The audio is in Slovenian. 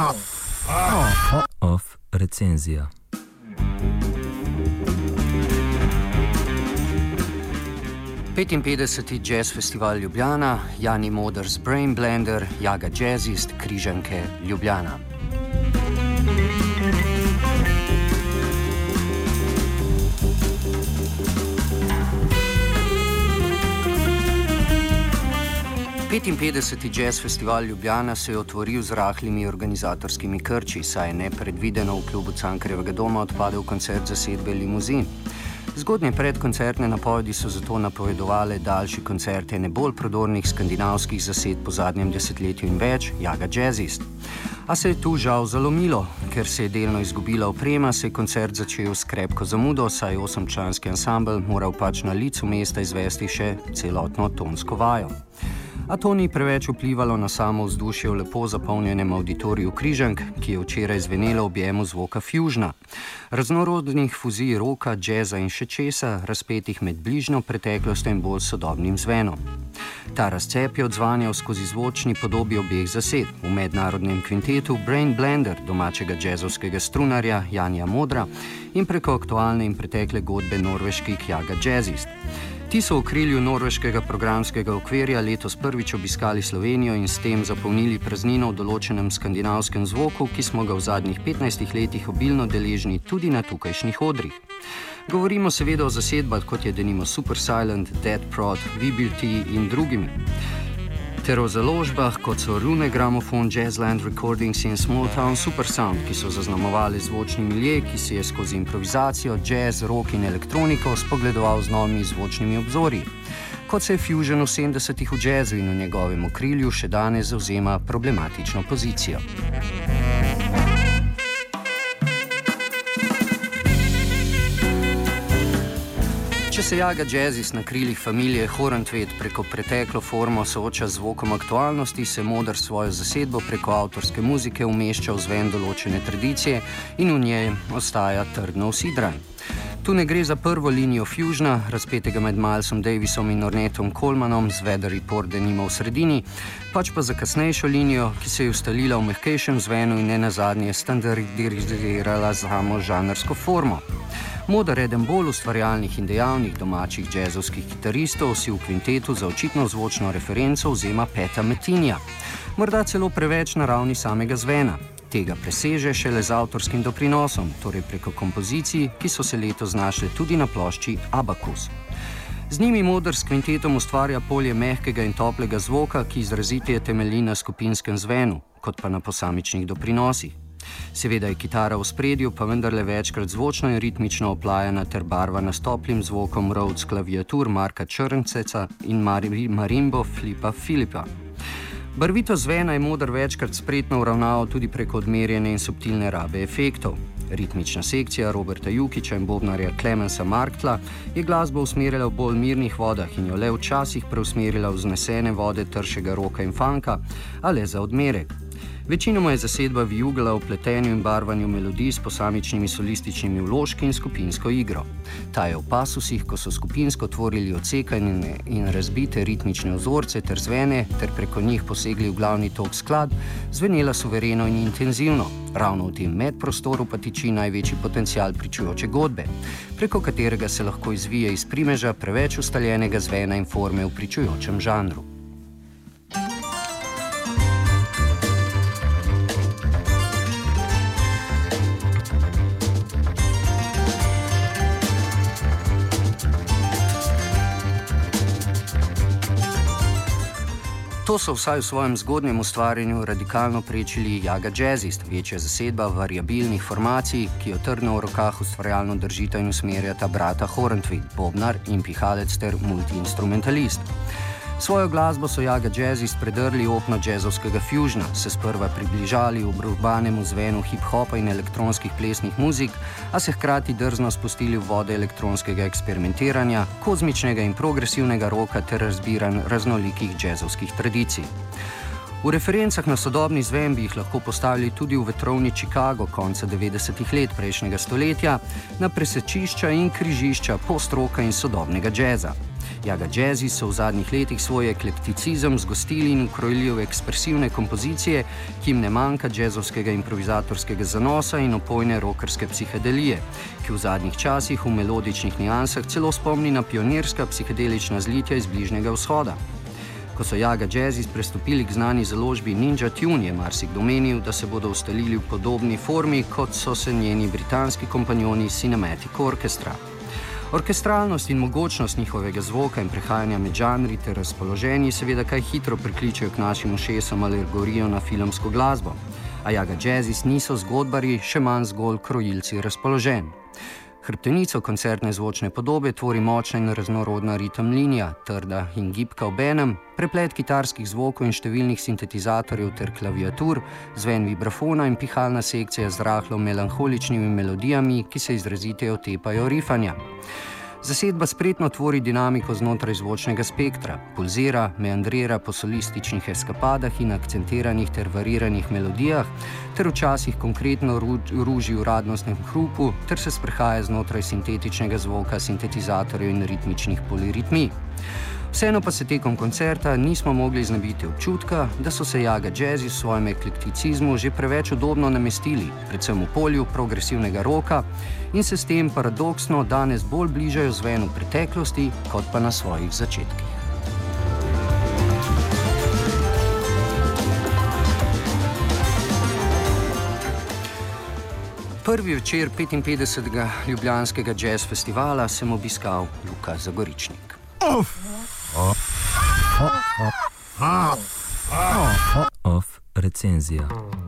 Off recenzija. Petinpetdeseti Jazz Festival Ljubljana, Jani Moders Brain Blender, Jaga Jazzist, Križanke, Ljubljana. Petinpetdeseti Jazz Festival Ljubljana se je otvoril z rahlimi organizatorskimi krči, saj je nepredvideno v klubu Cankarjevega doma odpadel koncert zasedbe Limuzin. Zgodnje predkoncertne napovedi so zato napovedovale daljši koncert ene bolj prodornih skandinavskih zased po zadnjem desetletju in več, Jaga Jazzist. A se je tu žal zalomilo, ker se je delno izgubila oprema, se je koncert začel s krepko zamudo, saj 8-članski ansambel moral pač na licu mesta izvesti še celotno tonsko vajo. A to ni preveč vplivalo na samo vzdušje v lepo zapolnjenem auditoriju Križank, ki je včeraj zvenelo v objemu zvoka fusiona. Raznorodnih fuzij roka, džeza in še česa, razpetih med bližnjo preteklostjo in bolj sodobnim zvenom. Ta razcep je odzvanjal skozi zvočni podobi obeh zased, v mednarodnem kvintetu Brain Blender, domačega džezovskega strunarja Janija Modra in preko aktualne in pretekle godbe norveških Jaga Jazzist. Ti so v okrilju norveškega programskega okvirja letos prvič obiskali Slovenijo in s tem zapolnili praznino v določenem skandinavskem zvoku, ki smo ga v zadnjih 15 letih obilno deležni tudi na tukajšnjih odrih. Govorimo seveda o zasedbah, kot je denimo Super Silent, Dead Prod, VBT in drugimi. Ter o založbah, kot so Rune Gramofon, Jazzland Recordings in Small Town Super Sound, ki so zaznamovali zvočni milje, ki si je skozi improvizacijo, jazz, rock in elektroniko spogledoval z novimi zvočnimi obzorji. Kot se je fusion v 70-ih v jazzu in v njegovem okrilju še danes zavzema problematično pozicijo. Če se Jaga Jazzist na krilih familije Horntved preko preteklo formo sooča z zvokom aktualnosti, se Moder svojo zasedbo preko avtorske muzike umešča v zven določene tradicije in v njej ostaja trdno usidran. Tu ne gre za prvo linijo fusiona, razpetega med Milesom Davisom in Ornetom Colemanom z Weather Report denimo v sredini, pač pa za kasnejšo linijo, ki se je ustalila v mehkejšem zvenu in nenazadnje standardizirala samo žanrsko formo. Moder, eden bolj ustvarjalnih in dejavnih domačih džezovskih kitaristov, si v kvintetu za očitno zvočno referenco vzema Peta Metinija. Morda celo preveč na ravni samega zvena. Tega preseže šele z avtorskim doprinosom, torej preko kompozicij, ki so se letos znašle tudi na plošči Abacus. Z njimi Moder s kvintetom ustvarja polje mehkega in toplega zvoka, ki izraziteje temelji na skupinskem zvenu, kot pa na posamičnih doprinosih. Seveda je kitara v spredju, pa vendarle večkrat zvočno in ritmično oplajana ter barvana s toplim zvokom Rhodes klaviatur Marka Črnceca in marimbo Filipa. Barvito zvena je Moder večkrat spretno uravnaval tudi preko odmerjene in subtilne rabe efektov. Ritmična sekcija Roberta Jukića in bobnarja Clemensa Marktla je glasbo usmerila v bolj mirnih vodah in jo le včasih preusmerila v vznesene vode tršega roka in funka, a le za odmerek. Večinoma je zasedba vijugala v pletenju in barvanju melodij s posamičnimi solističnimi vložki in skupinsko igro. Ta je v pasusih, ko so skupinsko tvorili odsekane in razbite ritmične vzorce ter zvene, ter preko njih posegli v glavni tok skladb, zvenela suvereno in intenzivno. Ravno v tem medprostoru pa tiči največji potencial pričujoče godbe, preko katerega se lahko izvije iz primeža preveč ustaljenega zvena in forme v pričujočem žanru. To so vsaj v svojem zgodnjem ustvarjanju radikalno prečili Jaga Jazzist, večja zasedba variabilnih formacij, ki jo trdno v rokah ustvarjalno držita in usmerjata brata Horntved, bobnar in pihalec ter multiinstrumentalist. Svojo glasbo so Jaga Jazzist predrli opno jazzovskega fusiona, se sprva približali v urbanemu zvenu hip-hopa in elektronskih plesnih muzik, a se hkrati drzno spustili v vode elektronskega eksperimentiranja, kozmičnega in progresivnega roka ter razbiranj raznolikih jazzovskih tradicij. V referencah na sodobni zven bi jih lahko postavili tudi v vetrovni Chicago konca 90-ih let prejšnjega stoletja, na presečišča in križišča postroka in sodobnega džeza. Jaga Jazzis so v zadnjih letih svoj eklekticizem zgostili in ukrojili v ekspresivne kompozicije, ki jim ne manjka jazzovskega improvizatorskega zanosa in opojne rockerske psihedelije, ki v zadnjih časih v melodičnih niansah celo spomni na pionirska psihedelična zlitja iz Bližnjega vzhoda. Ko so Jaga Jazzis prestopili k znani založbi Ninja Tune, je marsikdo menil, da se bodo ustalili v podobni formi, kot so se njeni britanski kompanjoni Cinematic Orchestra. Orkestralnost in mogočnost njihovega zvoka in prehajanja med žanri ter razpoloženji seveda kaj hitro prikličejo k našim ušesom alegorijo na filmsko glasbo. A Jaga Jazzis niso zgodbari, še manj zgolj krojilci razpoloženj. Hrbtenico koncertne zvočne podobe tvori močna in raznorodna ritem linija, trda in gibka obenem, preplet kitarskih zvokov in številnih sintetizatorjev ter klaviatur, zven vibrafona in pihalna sekcija z rahlo melanholičnimi melodijami, ki se izraziteje otepajo rifanja. Zasedba spretno tvori dinamiko znotraj zvočnega spektra, pulzira, meandrira po solističnih eskapadah in akcentiranih ter variranih melodijah, ter včasih konkretno ruži v radnostnem hrupu, ter se sprehaja znotraj sintetičnega zvoka, sintetizatorjev in ritmičnih poliritmij. Vseeno pa se tekom koncerta nismo mogli znebiti občutka, da so se Jaga Jazzis v svojem eklekticizmu že preveč udobno namestili, predvsem v polju progresivnega roka, in se s tem paradoksno danes bolj bližajo zvenu preteklosti, kot pa na svojih začetkih. Prvi večer 55. Ljubljanskega jazz festivala sem obiskal Luka Zagoričnik. Off recenzija.